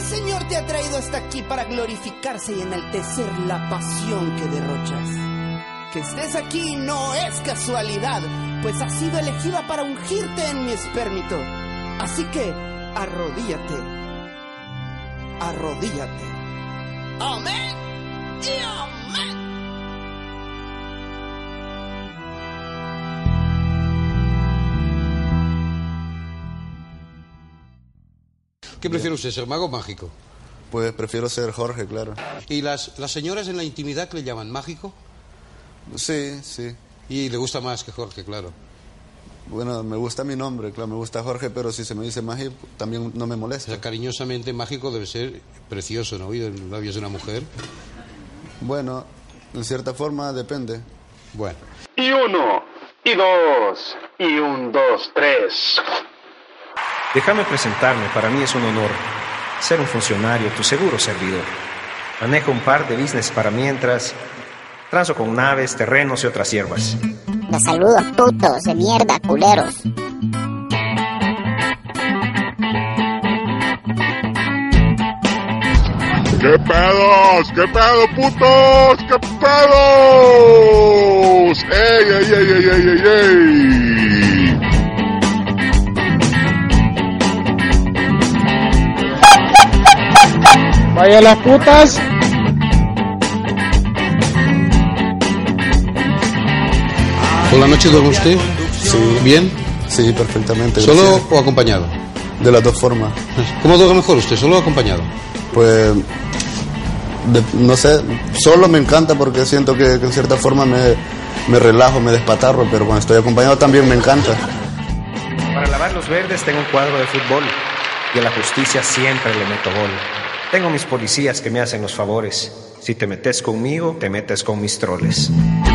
Señor te ha traído hasta aquí para glorificarse y enaltecer la pasión que derrochas. Que estés aquí no es casualidad, pues has sido elegida para ungirte en mi espérmito. Así que, arrodíllate. Arrodíllate. Amén y amén. ¿Qué prefiere usted, ser mago o mágico? Pues prefiero ser Jorge, claro. ¿Y las señoras en la intimidad que le llaman mágico? Sí, sí. Y le gusta más que Jorge, claro. Bueno, me gusta mi nombre, claro, me gusta Jorge, pero si se me dice mágico, también no me molesta. O sea, cariñosamente mágico debe ser precioso, ¿no? Oír en los labios de una mujer. Bueno, en cierta forma depende. Bueno. Y 1, y 2, y 1, 2, 3. Déjame presentarme, para mí es un honor ser un funcionario, tu seguro servidor. Manejo un par de business para mientras, transo con naves, terrenos y otras hierbas. Los saludos, putos de mierda, culeros. ¿Qué pedos? ¿Qué pedo, putos? ¿Qué pedos? ¡Ey, ey, ey, ey, ey, ey, ey! Vaya las putas. ¿Por la noche duerme usted? Sí. ¿Bien? Sí, perfectamente. ¿Solo gracias. o acompañado? De las dos formas. ¿Cómo duerme mejor usted, solo o acompañado? Pues, no sé, solo me encanta porque siento que en cierta forma me relajo, me despatarro, pero cuando estoy acompañado también me encanta. Para lavar los verdes tengo un cuadro de fútbol y a la justicia siempre le meto gol. Tengo mis policías que me hacen los favores. Si te metes conmigo, te metes con mis troles.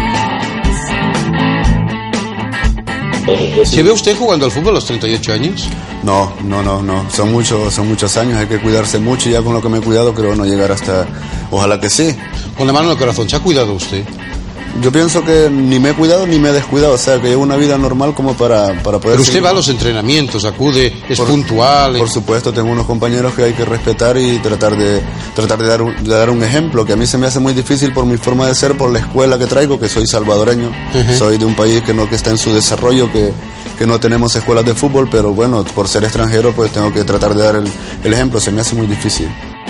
¿Se ve usted jugando al fútbol a los 38 años? No. Son muchos años, hay que cuidarse mucho y ya con lo que me he cuidado creo no llegar hasta... Ojalá que sí. Con la mano en el corazón, ¿se ha cuidado usted? Yo pienso que ni me he cuidado ni me he descuidado, o sea, que llevo una vida normal como para poder... Pero usted seguir. va a los entrenamientos, acude, es puntual... Por supuesto, tengo unos compañeros que hay que respetar y tratar de dar un ejemplo, que a mí se me hace muy difícil por mi forma de ser, por la escuela que traigo, que soy salvadoreño, soy de un país que está en su desarrollo, que no tenemos escuelas de fútbol, pero bueno, por ser extranjero pues tengo que tratar de dar el ejemplo, se me hace muy difícil.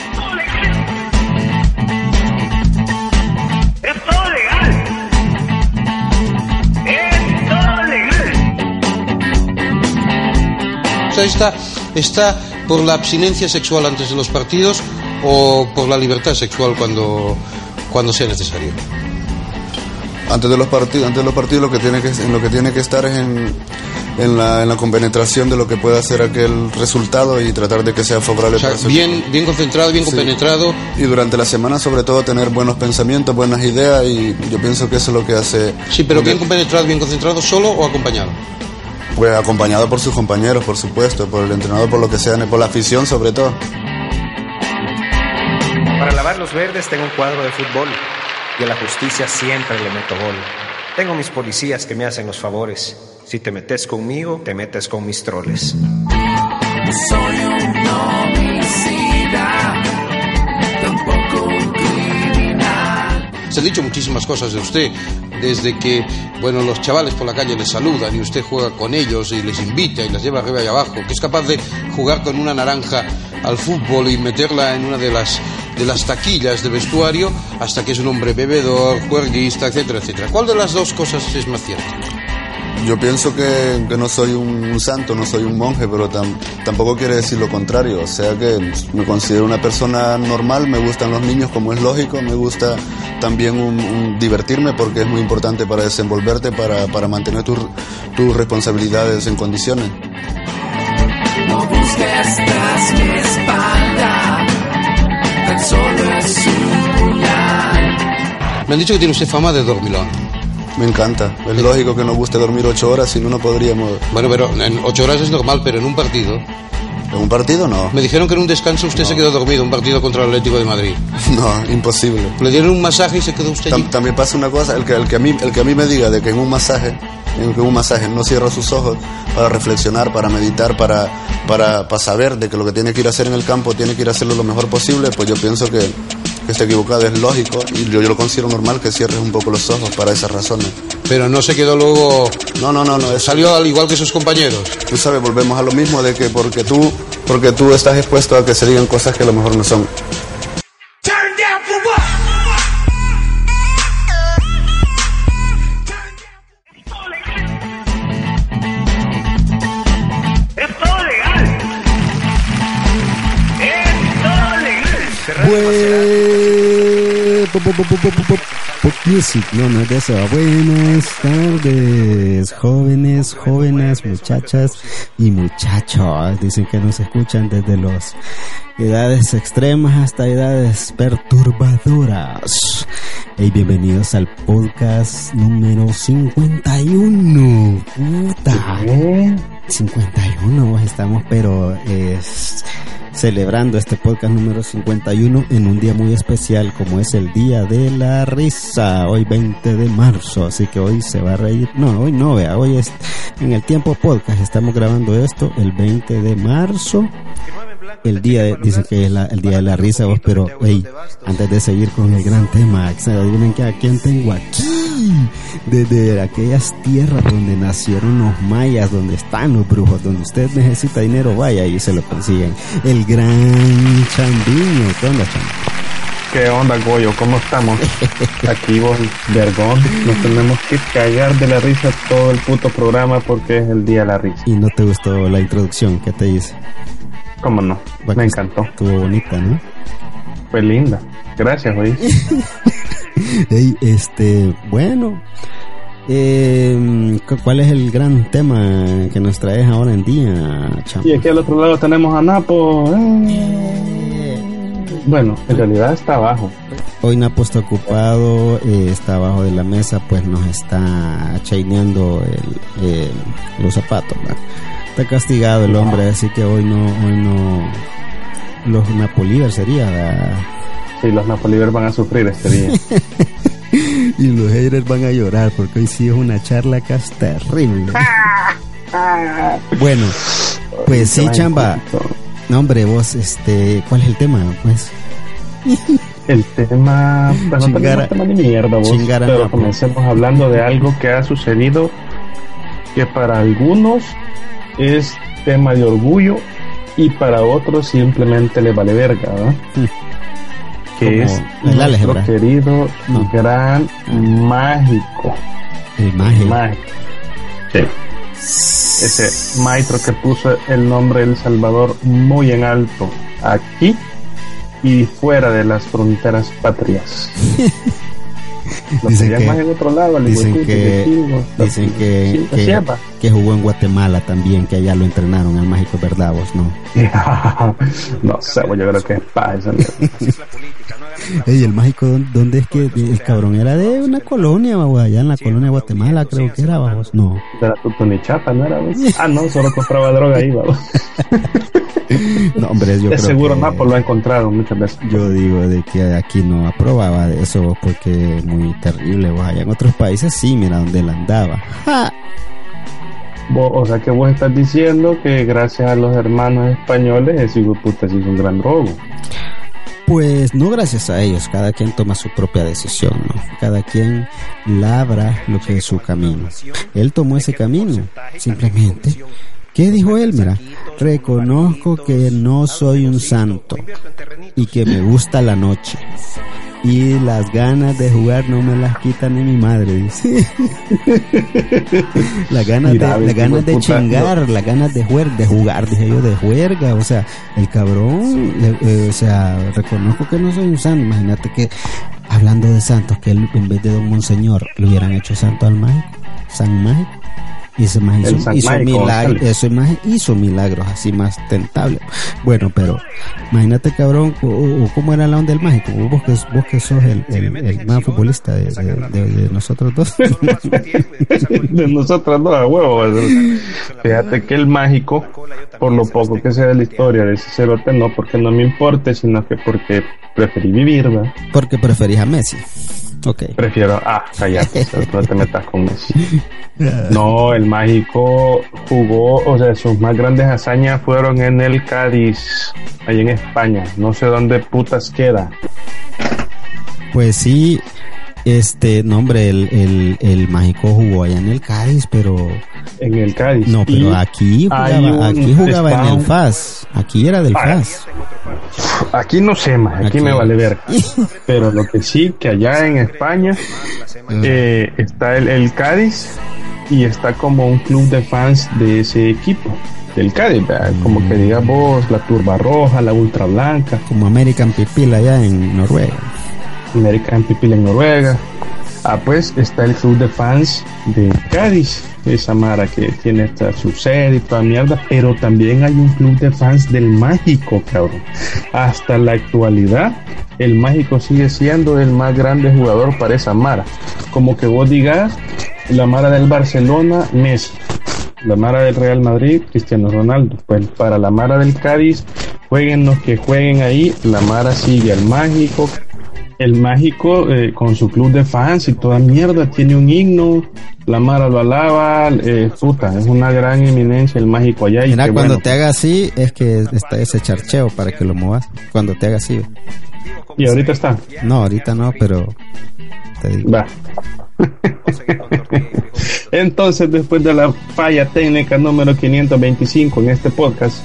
¿Está por la abstinencia sexual antes de los partidos o por la libertad sexual cuando sea necesario? Antes de los partidos lo que tiene que estar es en la compenetración de lo que pueda ser aquel resultado y tratar de que sea favorable. O sea, bien concentrado, bien compenetrado. Y durante la semana sobre todo tener buenos pensamientos, buenas ideas, y yo pienso que eso es lo que hace... Sí, pero bien compenetrado, bien concentrado, ¿solo o acompañado? Pues acompañado por sus compañeros, por supuesto, por el entrenador, por lo que sea, por la afición sobre todo. Para lavar los verdes tengo un cuadro de fútbol y a la justicia siempre le meto gol. Tengo mis policías que me hacen los favores. Si te metes conmigo, te metes con mis troles. Soy un homicida, tampoco un criminal. Se han dicho muchísimas cosas de usted, desde que, bueno, los chavales por la calle les saludan y usted juega con ellos y les invita y las lleva arriba y abajo, que es capaz de jugar con una naranja al fútbol y meterla en una de las taquillas de vestuario, hasta que es un hombre bebedor, juerguista, etcétera, etcétera. ¿Cuál de las dos cosas es más cierta? Yo pienso que no soy un santo, no soy un monje, pero tampoco quiere decir lo contrario. O sea que me considero una persona normal, me gustan los niños como es lógico, me gusta también divertirme porque es muy importante para desenvolverte, para mantener tus responsabilidades en condiciones. No busques tras mi espalda, tan solo es un puñal. Me han dicho que tiene usted fama de dormilón. Me encanta. Es lógico que nos guste dormir 8 horas, si no, no podríamos... Bueno, pero en 8 horas es normal, pero en un partido... ¿En un partido? No. Me dijeron que en un descanso usted se quedó dormido, un partido contra el Atlético de Madrid. No, imposible. Le dieron un masaje y se quedó usted allí. También pasa una cosa, el que a mí me diga de que en un masaje no cierra sus ojos para reflexionar, para meditar, para saber de que lo que tiene que ir a hacer en el campo tiene que ir a hacerlo lo mejor posible, pues yo pienso que está equivocado, es lógico, y yo lo considero normal que cierres un poco los ojos para esas razones. Pero no se quedó luego... No. Salió al igual que sus compañeros. Tú sabes, volvemos a lo mismo de que porque tú estás expuesto a que se digan cosas que a lo mejor no son. Music, no es de eso. Buenas tardes, jóvenes, muchachas y muchachos. Dicen que nos escuchan desde las edades extremas hasta edades perturbadoras. Hey, bienvenidos al podcast número 51. Puta. 51, estamos pero celebrando este podcast número 51 en un día muy especial como es el Día de la Risa, hoy 20 de marzo, así que hoy se va a reír, no, hoy no, vea, hoy es en el tiempo podcast, estamos grabando esto el 20 de marzo, el día, dice que es el Día de la Risa, vos, pero hey, antes de seguir con el gran tema, adivinen que a quién tengo aquí, desde aquellas tierras donde nacieron los mayas, donde están los brujos, donde usted necesita dinero, vaya y se lo consiguen, el gran Chambiño. ¿Qué onda, Chambiño? ¿Qué onda, Goyo? ¿Cómo estamos? Aquí vos, vergón, nos tenemos que cagar de la risa todo el puto programa porque es el Día de la Risa. ¿Y no te gustó la introducción que te hice? ¿Cómo no? Bueno, me encantó. Estuvo bonita, ¿no? Fue linda. Gracias, güey. Hey, bueno, ¿cuál es el gran tema que nos traes ahora en día, Champa? Y aquí al otro lado tenemos a Napo. Bueno, en realidad está abajo. Hoy Napo está ocupado, está abajo de la mesa, pues nos está chaineando los zapatos, ¿verdad? Está castigado el hombre, así que hoy no los Napoliver sería, ¿verdad? Sí, los Napoliver van a sufrir este día. Y los haters van a llorar porque hoy sí es una charla que es terrible. Bueno, pues sí, Chamba. No, hombre, vos, ¿cuál es el tema, pues? El tema, pues no tenemos tema ni mierda, vos. Pero comencemos hablando de algo que ha sucedido que para algunos es tema de orgullo y para otros simplemente le vale verga, ¿no? Que es nuestro querido gran mágico. El mágico. Sí. Ese maestro que puso el nombre de El Salvador muy en alto aquí y fuera de las fronteras patrias. Dicen que jugó en Guatemala también, que allá lo entrenaron al mágico, ¿verdad vos? No. No sé, yo creo que es paz. Ey, el mágico, ¿dónde es que el cabrón era? De una colonia, allá en la colonia de Guatemala, creo que era, vamos. No. De la Tutunichapa, ¿no era? ¿Vos? Ah, no, solo compraba droga ahí, vamos. No, hombre, yo de creo seguro que Napo lo ha encontrado muchas veces. Yo digo de que aquí no aprobaba de eso porque es muy terrible. Vos allá en otros países sí, mira donde él andaba. ¡Ja! O sea que vos estás diciendo que gracias a los hermanos españoles ese hijo de puta se hizo un gran robo. Pues no gracias a ellos, cada quien toma su propia decisión, ¿no? Cada quien labra lo que es su camino. Él tomó ese camino, simplemente. ¿Qué dijo él? Mira, reconozco que no soy un santo y que me gusta la noche. Y las ganas de jugar no me las quita ni mi madre, dice. Las ganas de chingar, las ganas de jugar, dije yo, de juerga. O sea, el cabrón, reconozco que no soy un santo. Imagínate que, hablando de santos, que él, en vez de don Monseñor, le hubieran hecho santo al mágico, San Mágico. Y ese más hizo milagros así más tentables. Bueno, pero imagínate, cabrón, o cómo era la onda del mágico. Vos que sos el más futbolista de nosotros dos. De nosotros dos, a huevo. Fíjate que el mágico, por lo poco que sea de la historia de ese cerote, no porque no me importe, sino que porque preferí vivir, ¿verdad? Porque preferís a Messi. Okay. Prefiero, cállate, no te metas con Messi. No, el mágico jugó, o sea, sus más grandes hazañas fueron en el Cádiz, ahí en España, no sé dónde putas queda. Pues sí, no hombre, el mágico jugó allá en el Cádiz, pero... En el Cádiz. No, pero aquí jugaba en el FAS, aquí era del FAS. Aquí no sé más, aquí me vale ver. Pero lo que sí, que allá en España está el Cádiz y está como un club de fans de ese equipo, del Cádiz, ¿verdad? Como que digas vos, la Turba Roja, la Ultra Blanca. Como American Pipil allá en Noruega. American Pipil en Noruega. Pues está el club de fans de Cádiz, esa mara que tiene su sede y toda mierda, pero también hay un club de fans del Mágico, cabrón. Hasta la actualidad, el Mágico sigue siendo el más grande jugador para esa mara. Como que vos digas, la mara del Barcelona, Messi. La mara del Real Madrid, Cristiano Ronaldo. Pues para la mara del Cádiz, jueguen los que jueguen ahí, la mara sigue al Mágico. El Mágico con su club de fans y toda mierda tiene un himno, la mara lo alaba, es una gran eminencia el Mágico allá. Mira, cuando te haga así es que está ese charcheo para que lo muevas, cuando te haga así. ¿Y ahorita está? No, ahorita no, pero te digo. Va. Entonces, después de la falla técnica número 525 en este podcast,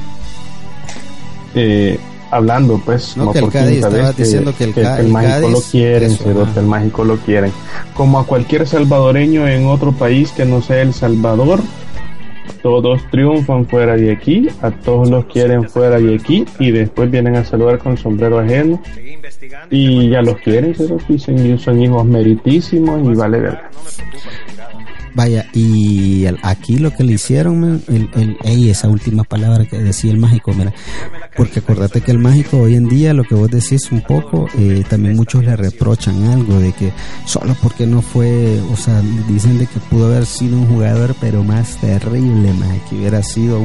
hablando pues no, que el Cádiz estaba diciendo que el Mágico lo quieren, el Mágico lo quieren, como a cualquier salvadoreño en otro país que no sea El Salvador, todos triunfan fuera de aquí, a todos los quieren fuera de aquí y después vienen a saludar con sombrero ajeno y ya los quieren, pero dicen son hijos meritísimos y vale verga. Vaya, y aquí lo que le hicieron, esa última palabra que decía el Mágico, mira, porque acordate que el Mágico hoy en día, lo que vos decís un poco, también muchos le reprochan algo de que solo porque no fue, o sea, dicen de que pudo haber sido un jugador pero más terrible, más que hubiera sido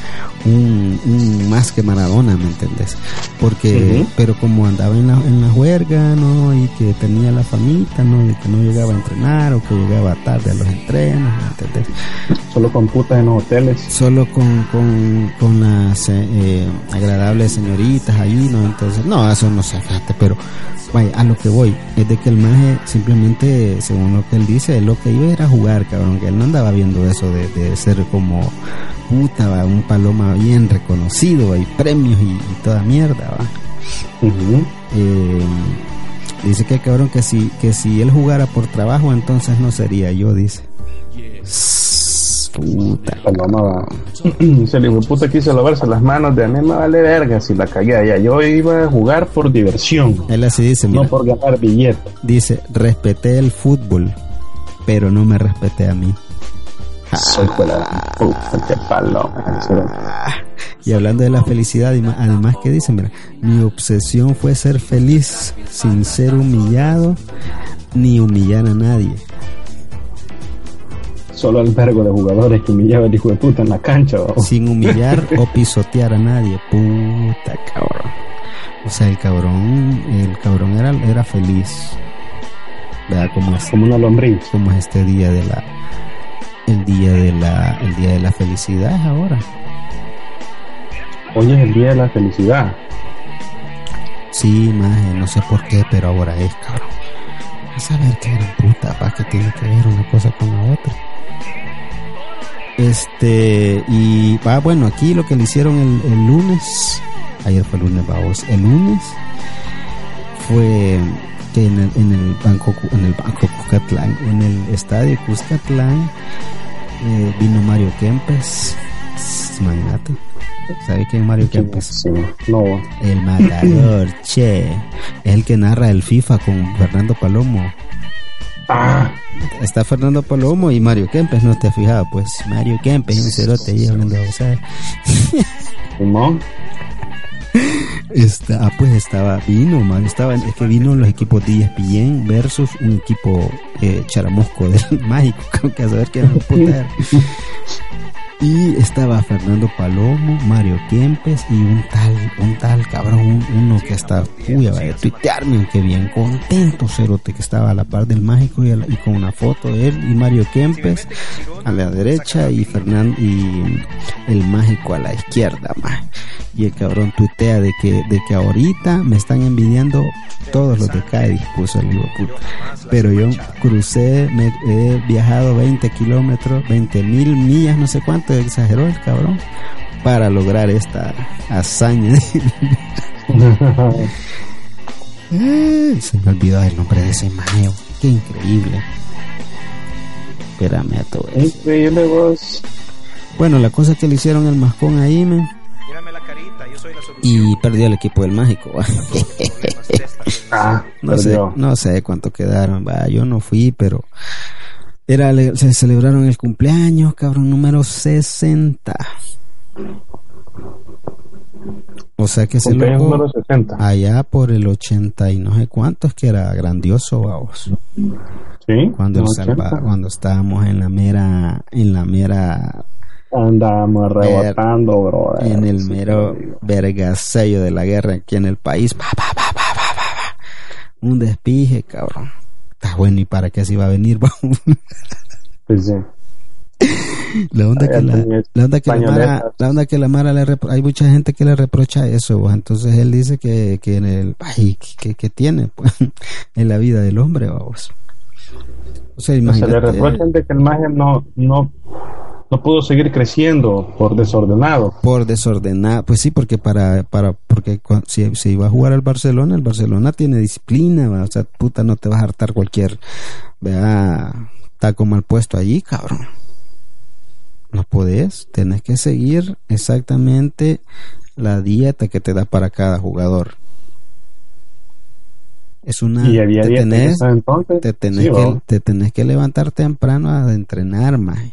un más que Maradona, ¿me entendés? Porque, pero como andaba en la juerga, ¿no? Y que tenía la famita, ¿no? De que no llegaba a entrenar o que llegaba tarde a los entrenos, ¿me entendés? Solo con putas en los hoteles. Solo con las agradables señoritas ahí, ¿no? Entonces, no, eso no se fíjate, pero vaya, a lo que voy es de que el maje simplemente, según lo que él dice, lo que iba era jugar, cabrón, que él no andaba viendo eso de ser como puta, un paloma bien reconocido, hay premios y toda mierda, va. Dice que cabrón que si él jugara por trabajo entonces no sería yo, dice. Puta paloma, se le dijo puta, quiso lavarse las manos, de a mí me vale verga si la cagué allá, yo iba a jugar por diversión. Él así dice, mira, no por ganar billetes. Dice, respeté el fútbol pero no me respeté a mí. Soy puta, qué paloma. Y hablando de la felicidad, además que dice, mira, mi obsesión fue ser feliz sin ser humillado ni humillar a nadie. Solo al vergo de jugadores que humillaba el hijo de puta en la cancha, ¿o? Sin humillar o pisotear a nadie. Puta cabrón. O sea, el cabrón era feliz. ¿Verdad? Como una lombriz. Como es este día de la el día de la felicidad es ahora. Hoy es el día de la felicidad. Sí, maje, no sé por qué, pero ahora es, cabrón. A saber qué gran puta, pa, que tiene que ver una cosa con la otra. Y bueno, aquí lo que le hicieron el lunes, ayer fue el lunes, vamos, el lunes fue que en el banco Cuscatlán, en el estadio Cuscatlán, vino Mario Kempes, imagínate. ¿Sabe quién es Mario Kempes? Sí, no. El matador, che, es el que narra el FIFA con Fernando Palomo. Está Fernando Palomo y Mario Kempes, ¿no te has fijado? Pues Mario Kempes, un cerote ahí hablando de ¿sabes? ¿No? Pues vino los equipos de ESPN versus un equipo charamosco del Mágico, que a saber qué era puta. Y estaba Fernando Palomo, Mario Kempes y un tal cabrón, uno que hasta vaya a tuitearme, que bien contento, cerote, que estaba a la par del Mágico y con una foto de él y Mario Kempes a la derecha y Fernando y el Mágico a la izquierda, más. Y el cabrón tuitea de que ahorita me están envidiando todos los de Cádiz, puso el hijo de puta. Pero yo he viajado 20 kilómetros, 20,000 millas, no sé cuánto, exageró el cabrón, para lograr esta hazaña. Se me olvidó el nombre de ese mayo. Qué increíble. Espérame a todo eso. Increíble vos. Bueno, la cosa es que le hicieron el mascón ahí, men. Y perdió el equipo del Mágico. No sé cuánto quedaron. Yo no fui, pero se celebraron el cumpleaños, cabrón, número 60. O sea que se número 60. Allá por el 80 y no sé cuántos, que era grandioso, vamos. Sí. Cuando estábamos en la mera andábamos rebotando, bro. En el mero vergasello de la guerra aquí en el país. Un despije, cabrón. Está bueno, ¿y para qué se iba a venir? Pues sí. La onda que la Mara hay mucha gente que le reprocha eso, pues. Entonces él dice que en el que tiene, pues, en la vida del hombre, vamos. O sea, imagínate, se le reprochan de que el magia no pudo seguir creciendo por desordenado. Pues sí, porque si se iba a jugar el Barcelona tiene disciplina, ¿va? O sea, puta, no te vas a hartar cualquier, taco mal puesto allí, cabrón. No podés, tenés que seguir exactamente la dieta que te da para cada jugador. Es una, y había te tenés que levantar temprano a entrenar, maje.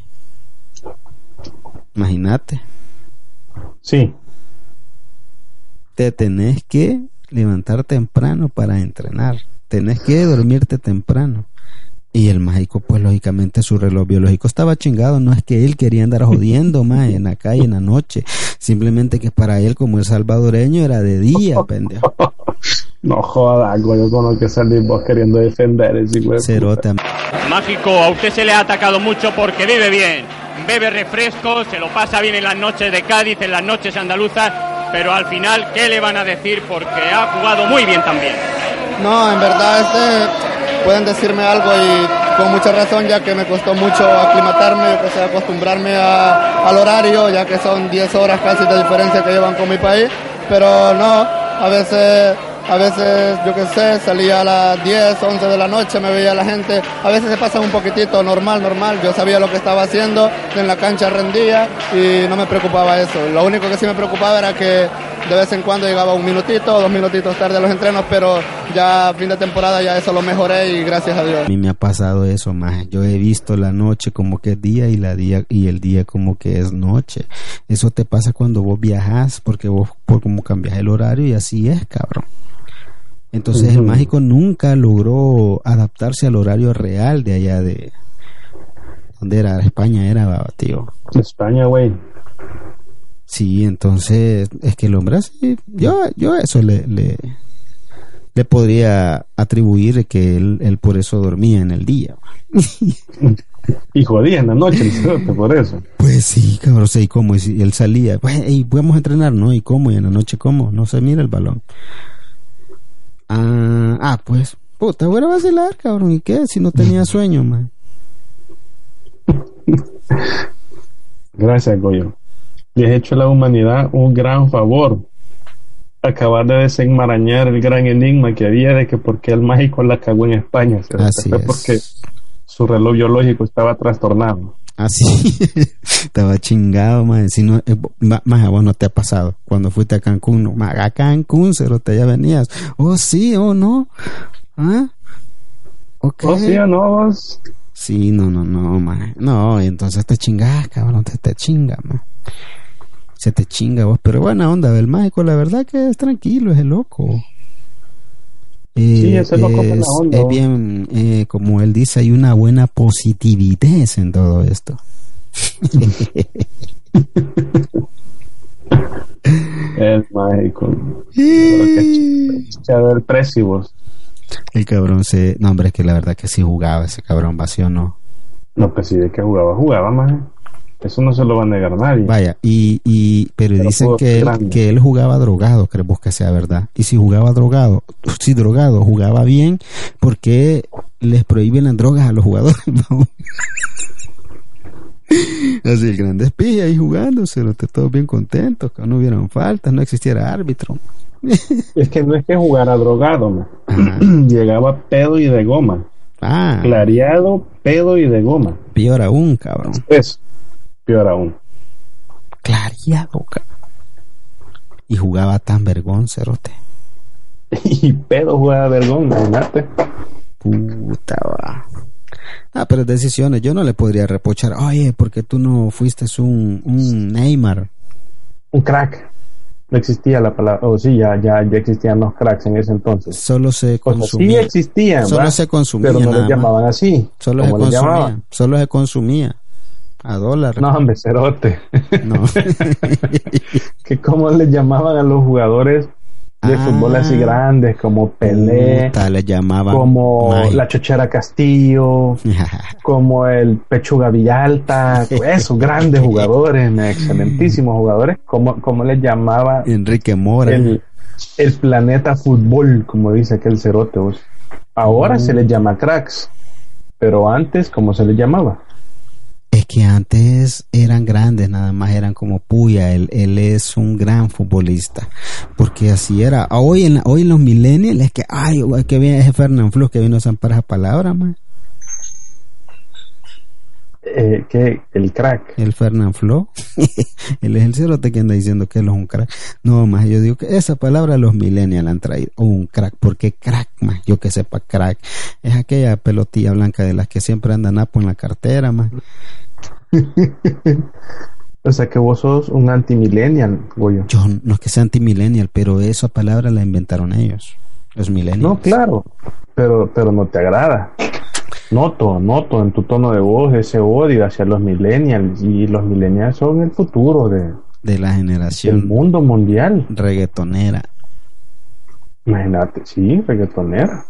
Imagínate. Sí. Te tenés que levantar temprano para entrenar. Tenés que dormirte temprano. Y el Mágico, pues lógicamente su reloj biológico estaba chingado. No es que él quería andar jodiendo más en la calle en la noche. Simplemente que para él, como el salvadoreño, era de día, pendejo. No jodas, güey, con lo que salís vos queriendo defender ese güey. Cerota. Mágico, a usted se le ha atacado mucho porque vive bien. Bebe refrescos, se lo pasa bien en las noches de Cádiz, en las noches andaluzas, pero al final, ¿qué le van a decir? Porque ha jugado muy bien también. No, en verdad, pueden decirme algo y con mucha razón, ya que me costó mucho aclimatarme, acostumbrarme al horario, ya que son 10 horas casi de diferencia que llevan con mi país, pero no, a veces, yo qué sé, salía a las 10, 11 de la noche, me veía la gente, a veces se pasa un poquitito, normal, yo sabía lo que estaba haciendo, en la cancha rendía y no me preocupaba eso. Lo único que sí me preocupaba era que de vez en cuando llegaba 1 minutito o 2 minutitos tarde a los entrenos, pero ya a fin de temporada ya eso lo mejoré y gracias a Dios. A mí me ha pasado eso, más. Yo he visto la noche como que es día y el día como que es noche. Eso te pasa cuando vos viajás, porque vos por como cambias el horario y así es, cabrón. Entonces el Mágico nunca logró adaptarse al horario real de allá de... ¿Dónde era? España era, tío. España, güey. Sí, entonces es que el hombre así, yo eso le podría atribuir que él por eso dormía en el día. Y jodía en la noche, por eso. Pues sí, cabrón, y cómo, y él salía, pues, y podemos entrenar, ¿no? Y cómo, y en la noche cómo, no se mira el balón. Pues, puta, voy a vacilar, cabrón, ¿y qué? Si no tenía sueño, man. Gracias, Goyo. Le has hecho a la humanidad un gran favor. Acabar de desenmarañar el gran enigma que había de que por qué el Mágico la cagó en España. Así es. Porque su reloj biológico estaba trastornado. Así. Estaba chingado, man. Si no, más a vos no te ha pasado. Cuando fuiste a Cancún, no, a Cancún, cerote, ya venías. Oh, sí, oh, no. Ok. ¿Oh, sí o no vos? Sí, no, man. No, y entonces te chingas, cabrón, te chinga, man. Se te chinga vos, pero buena onda del mágico, la verdad que es tranquilo, es el loco. Sí, ese loco es buena onda. Es bien, como él dice, hay una buena positividad en todo esto. Es mágico. El precio vos. El cabrón no, hombre, es que la verdad que sí jugaba ese cabrón vacío, ¿no? No, pues sí, de que jugaba más. Eso no se lo va a negar nadie. Vaya, pero dicen que él jugaba drogado, creemos que sea verdad. Y si jugaba drogado, jugaba bien, porque les prohíben las drogas a los jugadores. Así el grande espía ahí jugándose, todos bien contentos, que no hubieran faltas, no existiera árbitro. Es que no es que jugara drogado, man. Llegaba pedo y de goma. Clareado, pedo y de goma. Peor aún, cabrón. Eso. Peor aún. Clareado, cabrón. Y jugaba tan vergón, cerote. Y pedo jugaba vergón, imagínate. Puta, va. Pero decisiones, yo no le podría reprochar, oye, porque tú no fuiste un Neymar. Un crack. No existía la palabra, sí, ya existían los cracks en ese entonces. Solo se consumía. Sí existían, solo se consumía, pero no les llamaban así. Solo se consumía a dólar. No, hombre, cerote. No. Que cómo les llamaban a los jugadores de fútbol así grandes como Pelé, le llamaban como la Chochera Castillo, como el Pechuga Villalta, esos grandes jugadores, excelentísimos jugadores, como les llamaba Enrique Mora, el planeta fútbol, como dice aquel cerote. Ahora se les llama cracks, pero antes, ¿cómo se les llamaba? Es que antes eran grandes, nada más eran como puya. Él es un gran futbolista, porque así era. Hoy en los millennials es que viene ese Fernand Flux que vino a zampar esa palabra, man. Que el crack. El Fernand Flux. Él es el cerote que anda diciendo que él es un crack. No, más yo digo que esa palabra los millennials han traído. Un crack, porque crack, más yo que sepa, crack es aquella pelotilla blanca de las que siempre anda napo en la cartera, más. O sea que vos sos un anti-millennial, Goyo. Yo no es que sea anti-millennial, pero esa palabra la inventaron ellos, los millennials. No, claro, pero no te agrada. Noto en tu tono de voz ese odio hacia los millennials, y los millennials son el futuro de la generación del mundo mundial. Reggaetonera. Imagínate, sí, reggaetonera.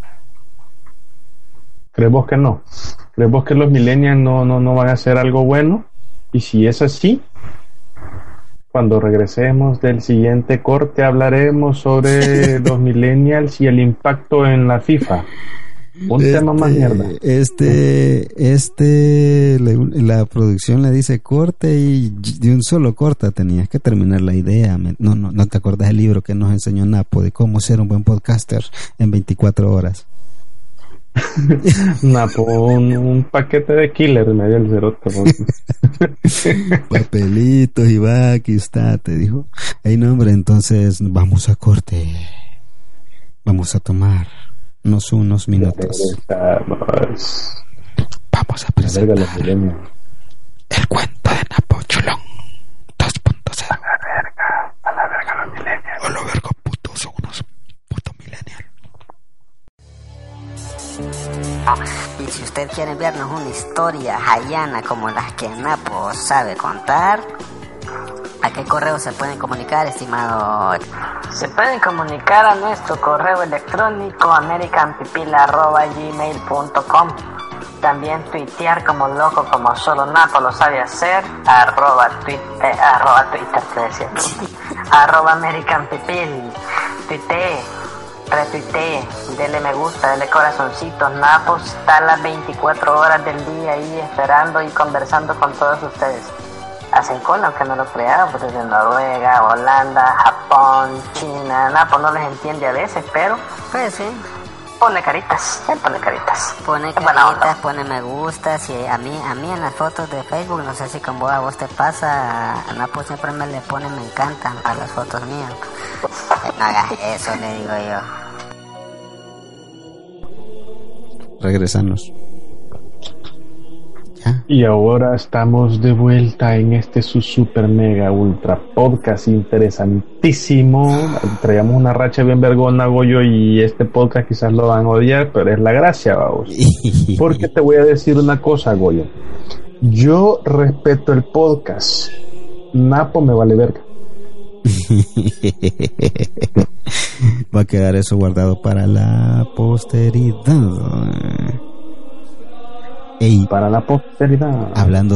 ¿Crees vos que no? ¿Crees vos que los millennials no van a hacer algo bueno? Y si es así, cuando regresemos del siguiente corte hablaremos sobre los millennials y el impacto en la FIFA. Un tema más mierda. La producción le dice corte y de un solo corte tenías que terminar la idea. No te acuerdas del libro que nos enseñó Napo de cómo ser un buen podcaster en 24 horas. Napo, un paquete de killer me dio el cerote. Papelitos y va, aquí está, te dijo. Ey, no, hombre, entonces vamos a corte. Vamos a tomar unos minutos. Vamos a presentar el cuento de Napo Cholón 2.0. A la verga los millennials. A la verga, putos, son unos putos millennials. Y si usted quiere enviarnos una historia hayana como las que Napo sabe contar, ¿a qué correo se pueden comunicar, estimado? Se pueden comunicar a nuestro correo electrónico americanpipila@gmail.com. También tuitear como loco, como solo Napo lo sabe hacer, @Twitter, te decía, @americanpipil, retuitee, dele me gusta, dele corazoncitos. Napo está las 24 horas del día ahí esperando y conversando con todos ustedes. Hacen cola, aunque no lo crean, pues desde Noruega, Holanda, Japón, China. Napo no les entiende a veces, pero pues sí, pone caritas, pone caritas, pone me gusta. Si a mí en las fotos de Facebook, no sé si con a vos te pasa, a Napo siempre me le pone me encantan a las fotos mías. No hagas eso, le digo yo. regresanos. Y ahora estamos de vuelta en este su super mega ultra podcast interesantísimo. Traíamos una racha bien vergona, Goyo, y este podcast quizás lo van a odiar, pero es la gracia, vamos. Porque te voy a decir una cosa, Goyo. Yo respeto el podcast. Napo me vale verga. Va a quedar eso guardado para la posteridad. Ey, para la posteridad. Hablando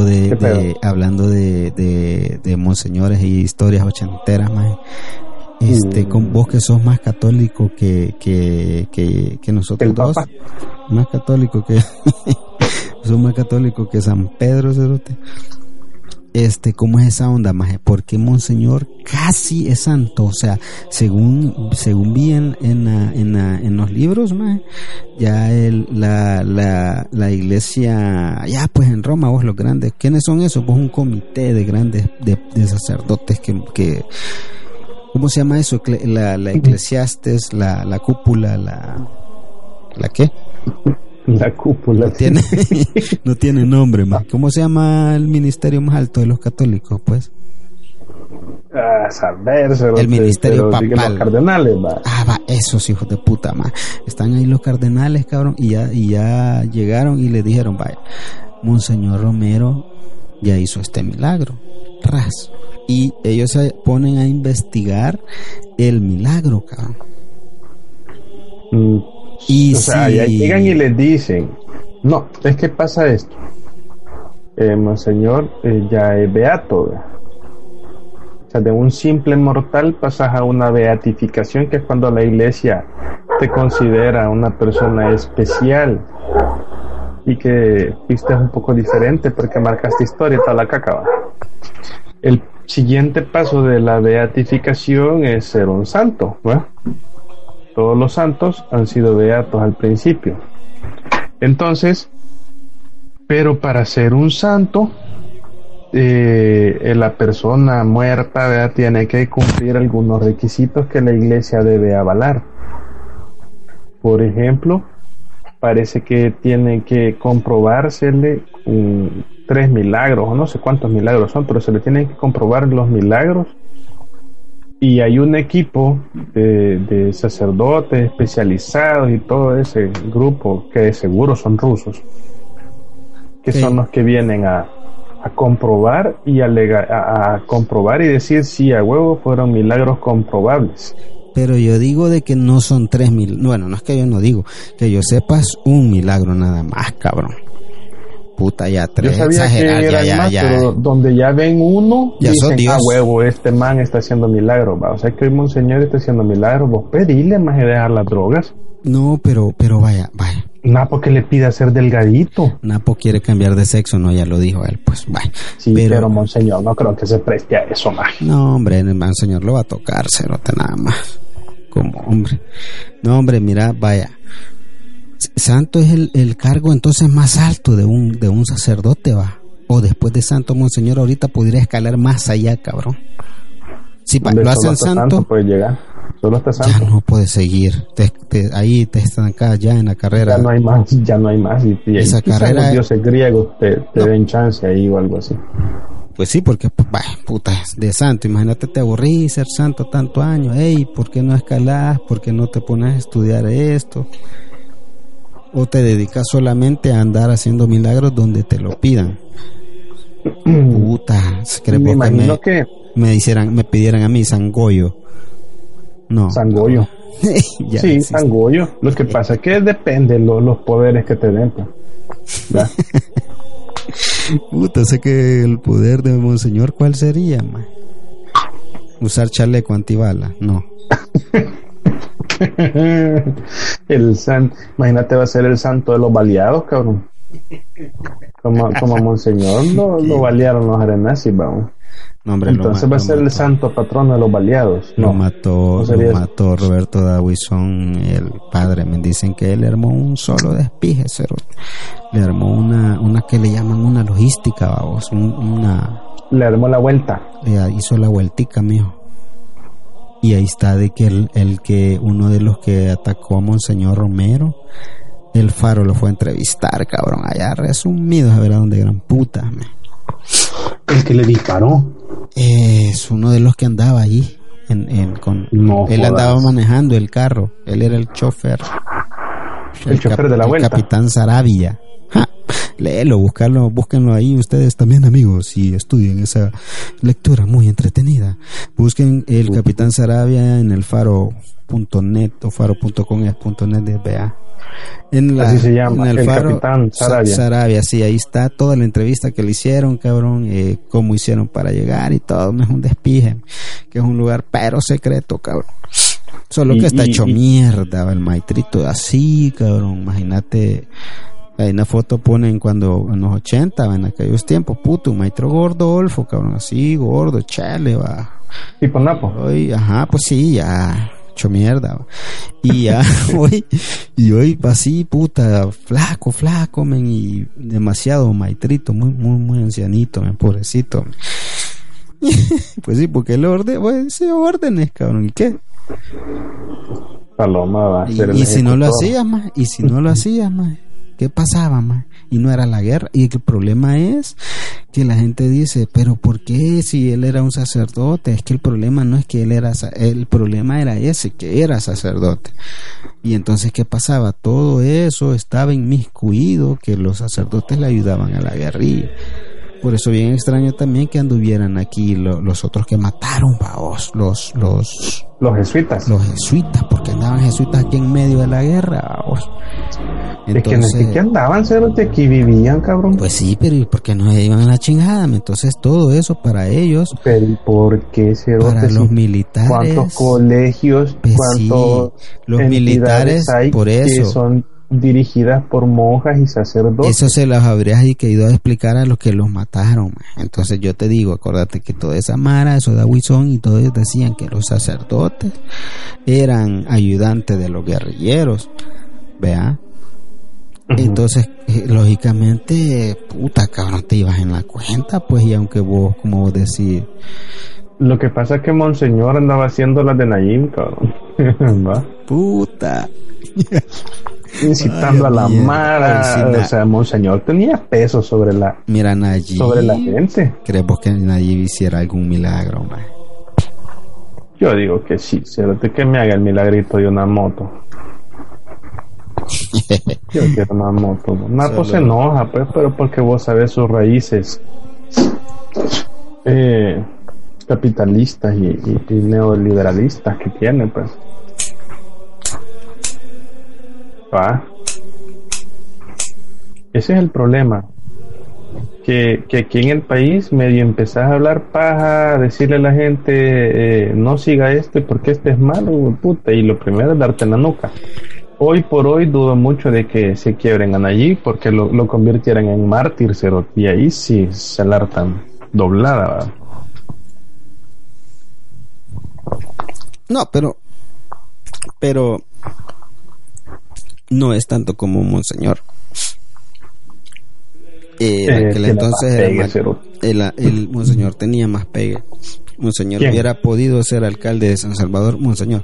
de monseñores y historias ochenteras, más con vos que sos más católico que nosotros dos, más católico que sos más católico que San Pedro, cerote. ¿Cómo es esa onda, maje? Porque Monseñor casi es santo, o sea, según vi en los libros, maje, ya la iglesia, ya pues en Roma, vos los grandes, ¿quiénes son esos? Vos un comité de grandes de sacerdotes que ¿cómo se llama eso? La eclesiastes, la cúpula, ¿la qué? La cúpula no tiene nombre, más. ¿Cómo se llama el ministerio más alto de los católicos, pues? El ministerio papal. Los cardenales, va. Va, esos hijos de puta, más. Están ahí los cardenales, cabrón, y ya llegaron y le dijeron, vaya, Monseñor Romero ya hizo este milagro, ras. Y ellos se ponen a investigar el milagro, cabrón. Y o sea, ya llegan y les dicen, no, es que pasa esto, Monseñor ya es beato, ¿verdad? O sea, de un simple mortal pasas a una beatificación, que es cuando la iglesia te considera una persona especial y que fuiste un poco diferente porque marcaste historia y toda la caca, ¿verdad? El siguiente paso de la beatificación es ser un santo, ¿verdad? Todos los santos han sido beatos al principio. Entonces, pero para ser un santo, la persona muerta, ¿verdad?, tiene que cumplir algunos requisitos que la iglesia debe avalar. Por ejemplo, parece que tiene que comprobársele 3 milagros, o no sé cuántos milagros son, pero se le tienen que comprobar los milagros. Y hay un equipo de sacerdotes especializados y todo ese grupo que de seguro son rusos, que son los que vienen a comprobar y a comprobar y decir si a huevo fueron milagros comprobables. Pero yo digo de que no son 3.000, bueno, no es que yo no digo, que yo sepa es un milagro nada más, cabrón. Puta, ya 3, yo sabía que eran más, pero donde ya ven uno, ya dicen, huevo, este man está haciendo milagros, va. O sea que hoy Monseñor está haciendo milagros, vos pedile más de dejar las drogas. No, pero vaya. Napo que le pide ser delgadito. Napo quiere cambiar de sexo, no, ya lo dijo él, pues vaya. Sí, pero Monseñor no creo que se preste a eso, más. No, hombre, el Monseñor lo va a tocar, cerote, nada más. Como hombre. No, hombre, mira, vaya. Santo es el cargo entonces más alto de un sacerdote, va. O después de santo, Monseñor ahorita podría escalar más allá, cabrón. Si lo hacen santo, puede llegar. Solo está santo. Ya no puede seguir. Ahí te estancas ya en la carrera. Ya no hay más. Y esa carrera, los dioses griegos te den chance ahí o algo así. Pues sí, porque, puta, de santo, imagínate, te aburrís ser santo tanto años. Ey, ¿por qué no escalás? ¿Por qué no te pones a estudiar esto? ¿O te dedicas solamente a andar haciendo milagros donde te lo pidan? Puta, me imagino que me pidieran a mí Sangoyo. No. Sangoyo. Sí, Sangoyo. Lo que pasa es que depende los poderes que te den. ¿Ya? Puta, sé que el poder de Monseñor, ¿cuál sería, man? Usar chaleco antibala, no. Imagínate, va a ser el santo de los baleados, cabrón. Como Monseñor lo balearon los arenazis, vamos. No, hombre, entonces va a ser el santo patrono de los baleados. Lo mató Roberto Dawison, el padre. Me dicen que él armó un solo despije, le armó una que le llaman una logística, vamos, le armó la vuelta. Hizo la vueltica, mijo. Y ahí está de que uno de los que atacó a Monseñor Romero el Faro lo fue a entrevistar, cabrón, allá resumido, a ver a dónde gran puta, man. El que le disparó es uno de los que andaba allí él andaba manejando el carro, él era el chofer, el chofer de la vuelta, el capitán Sarabia. Léelo, búsquenlo ahí ustedes también, amigos, y estudien esa lectura muy entretenida. Busquen el capitán Sarabia en el faro.net o faro.com.net de BA. Así se llama, en el Faro, capitán Sarabia, sí, ahí está toda la entrevista que le hicieron, cabrón, cómo hicieron para llegar y todo. Es un despije, que es un lugar pero secreto, cabrón. Solo que está hecho mierda el maitrito, así, cabrón. Imagínate, hay una foto ponen cuando en los 80, en aquellos tiempos, puto, un maestro gordo, Olfo, cabrón, así, gordo, chale, va. Tipo Napo. Ajá, pues sí, ya hecho mierda, y ya hoy así, puta, flaco, men, y demasiado maitrito, muy ancianito, men, pobrecito. Pues sí, porque el orden, pues sí, órdenes, cabrón, ¿y qué? Paloma va a ser y si no lo hacías más, ¿qué pasaba, más? Y no era la guerra. Y el problema es que la gente dice, pero ¿por qué si él era un sacerdote? Es que el problema no es que el problema era ese, que era sacerdote. Y entonces, ¿qué pasaba? Todo eso estaba inmiscuido, que los sacerdotes le ayudaban a la guerrilla. Por eso bien extraño también que anduvieran aquí los otros que mataron, vaos, los jesuitas. Los jesuitas, porque andaban jesuitas aquí en medio de la guerra, vaos. Entonces, ¿qué andaban, cerote? Aquí vivían, cabrón. Pues sí, pero ¿y por qué no iban a la chingada? Entonces todo eso para ellos. Pero ¿y por qué, cerote? Para los militares. ¿Cuántos colegios, pues cuántos los militares hay por eso que son dirigidas por monjas y sacerdotes? Eso se las habrías querido explicar a los que los mataron, man. Entonces yo te digo, acuérdate que toda esa mara, eso de Aguizón y todos decían que los sacerdotes eran ayudantes de los guerrilleros, ¿vea? Entonces, lógicamente, puta, cabrón, te ibas en la cuenta, pues, y aunque vos, como vos decís. Lo que pasa es que Monseñor andaba haciendo las de Nayib, cabrón. ¿Va? Puta. Incitando a la mara. O sea, Monseñor tenía peso sobre la. Mira, Nayib. Sobre la gente. ¿Crees vos que Nayib hiciera algún milagro, man? Yo digo que sí, cérate que me haga el milagrito de una moto. Yo quiero una moto. Napo se enoja, pues, pero porque vos sabés sus raíces capitalistas y neoliberalistas que tiene, pues. Ese es el problema, que aquí en el país medio empezás a hablar paja, a decirle a la gente no siga porque este es malo, puta, y lo primero es darte en la nuca. Hoy por hoy dudo mucho de que se quiebren a Nayib, porque lo convirtieran en mártir, y ahí sí se la hartan doblada, ¿verdad? No, pero no es tanto como Monseñor. En aquel entonces el Monseñor tenía más pegue. Monseñor hubiera podido ser alcalde de San Salvador, Monseñor.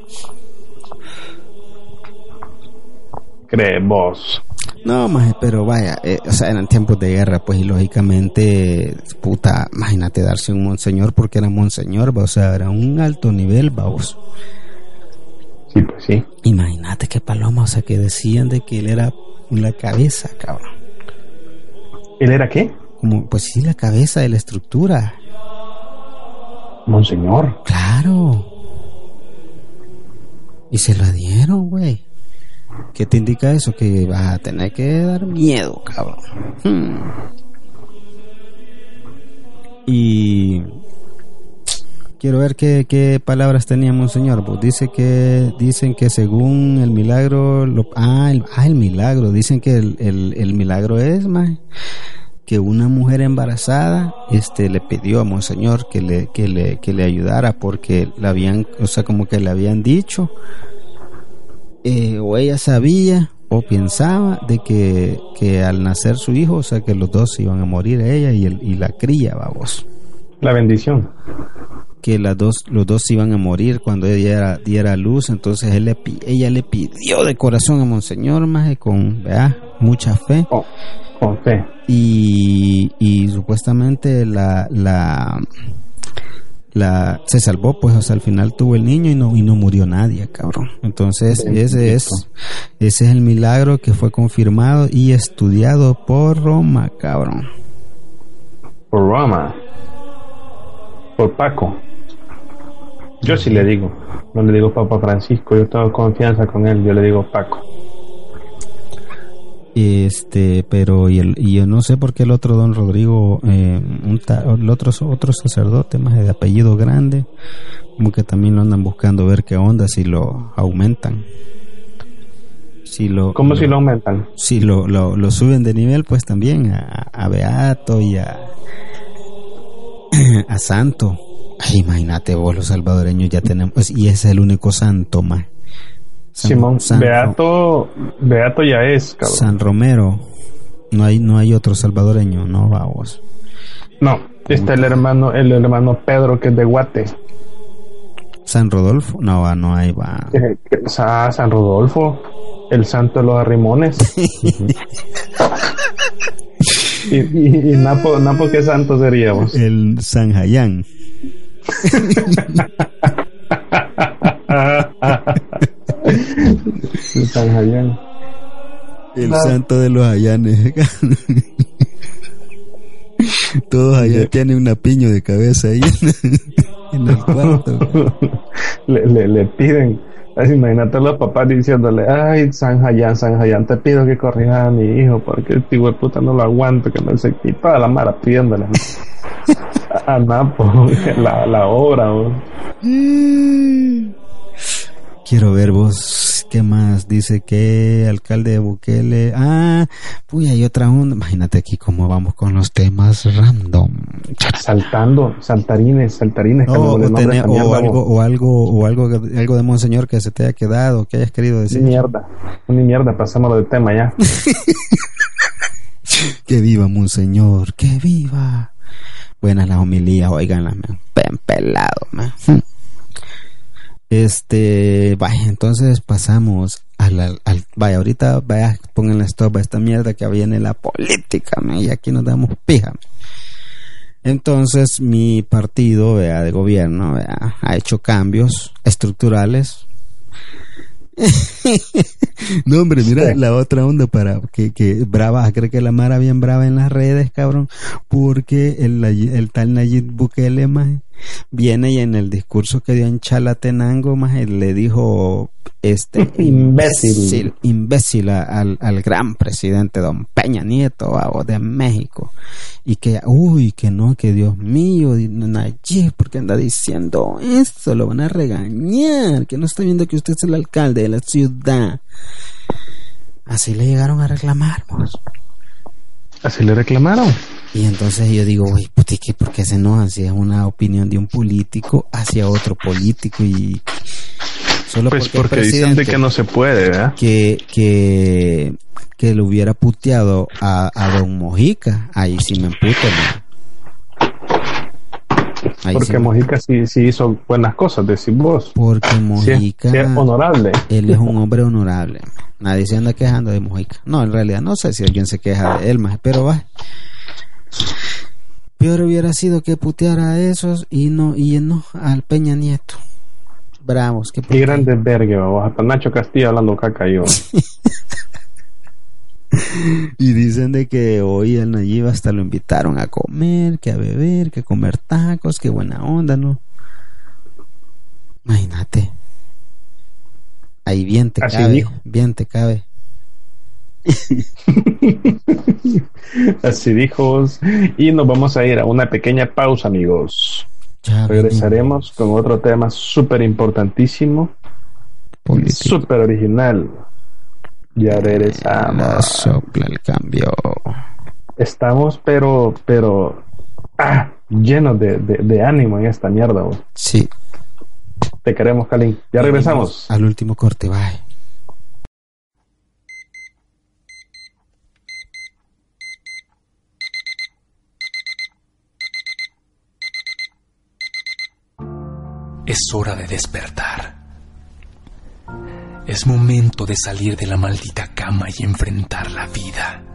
¿Crees vos? No, maje, pero vaya, o sea, eran tiempos de guerra, pues, y lógicamente, puta, imagínate darse un Monseñor porque era Monseñor, va, o sea, era un alto nivel, vamos. Sí, pues sí. Imagínate qué paloma, o sea, que decían de que él era la cabeza, cabrón. ¿Él era qué? Como, pues sí, la cabeza de la estructura. Monseñor. Claro. Y se la dieron, güey. ¿Qué te indica eso? Que vas a tener que dar miedo, cabrón. Y quiero ver qué palabras tenía Monseñor. Pues dicen que según el milagro, el milagro. Dicen que el milagro es más que una mujer embarazada le pidió a Monseñor que le ayudara porque la habían, o sea, como que le habían dicho. O ella sabía o pensaba de que al nacer su hijo, o sea, que los dos se iban a morir, ella y la cría, vamos. La bendición. que los dos iban a morir cuando ella diera a luz. Entonces ella le pidió de corazón a Monseñor, maje, con mucha fe. Con fe. Y supuestamente se salvó, pues, o sea, al final tuvo el niño y no murió nadie, cabrón. Entonces ese es el milagro que fue confirmado y estudiado por Roma, cabrón. Por Roma. Por Paco. Yo sí le digo, no le digo Papa Francisco, yo tengo confianza con él, yo le digo Paco. Pero y yo no sé por qué el otro don Rodrigo, el otro sacerdote más de apellido grande, como que también lo andan buscando, ver qué onda, si lo aumentan. ¿Cómo si lo aumentan? Si lo suben de nivel, pues también a Beato y a Santo. Ay, imagínate vos, los salvadoreños ya tenemos, y ese es el único santo más. Simón, Beato ya es, cabrón. San Romero, no hay otro salvadoreño, no, vamos. No, está el hermano Pedro, que es de Guate. San Rodolfo, no hay, va. San Rodolfo, el santo de los arrimones. y Napo, ¿qué santo seríamos? El San Jayán. El San Jayán. El santo de los Jayanes. Todos allá tienen una piño de cabeza ahí en el cuarto. Le piden, así, imagínate a los papás diciéndole: ay, San Jayán, te pido que corrijas a mi hijo porque el tío de puta no lo aguanto, que me se y toda la mara pidiéndole a Napo la obra, vos. Quiero ver vos, ¿qué más? Dice que alcalde de Bukele. Hay otra onda. Imagínate aquí cómo vamos con los temas random. Saltarines. O algo de Monseñor que se te haya quedado, que hayas querido decir. Mierda, pasémoslo de tema ya. Que viva Monseñor, que viva. Buenas las homilías, oiganlas, pen pelado, man. Vaya, entonces pasamos vaya, ahorita vaya, pónganle stop a esta mierda que viene la política, y aquí nos damos pija. Entonces mi partido, de gobierno, ha hecho cambios estructurales. No, hombre, mira la otra onda para que brava, creo que la mara bien brava en las redes, cabrón, porque el tal Nayib Bukele, más viene y en el discurso que dio en Chalatenango, más le dijo imbécil al gran presidente don Peña Nieto de México, y que que Dios mío, Nayib, ¿por qué anda diciendo eso? Lo van a regañar, que no está viendo que usted es el alcalde de la ciudad. Así le llegaron a reclamar, vos. Así le reclamaron. Y entonces yo digo, güey, ¿por qué se enojan si es una opinión de un político hacia otro político? Y solo pues porque dicen de que no se puede, ¿verdad? Que lo hubiera puteado a don Mojica, ahí sí me emputo, ¿no? Porque sí, Mojica sí hizo buenas cosas, decís vos. Porque Mojica sí es honorable. Él es un hombre honorable. Nadie se anda quejando de Mojica. No, en realidad no sé si alguien se queja de él más, pero va. Peor hubiera sido que puteara a esos y no al Peña Nieto. Bravos. Qué grande vergue, vos. Hasta Nacho Castillo hablando caca yo. Y dicen de que hoy el Nayib hasta lo invitaron a comer, que a beber, que a comer tacos, que buena onda, ¿no? Imagínate. Ahí bien te cabe. Así dijo. Y nos vamos a ir a una pequeña pausa, amigos. Ya regresaremos con otro tema súper importantísimo, súper original. Ya regresamos. Sopla el cambio. Estamos pero llenos de ánimo en esta mierda, vos. Sí. Te queremos, Calín. Ya regresamos al último corte. Bye. Es hora de despertar. Es momento de salir de la maldita cama y enfrentar la vida.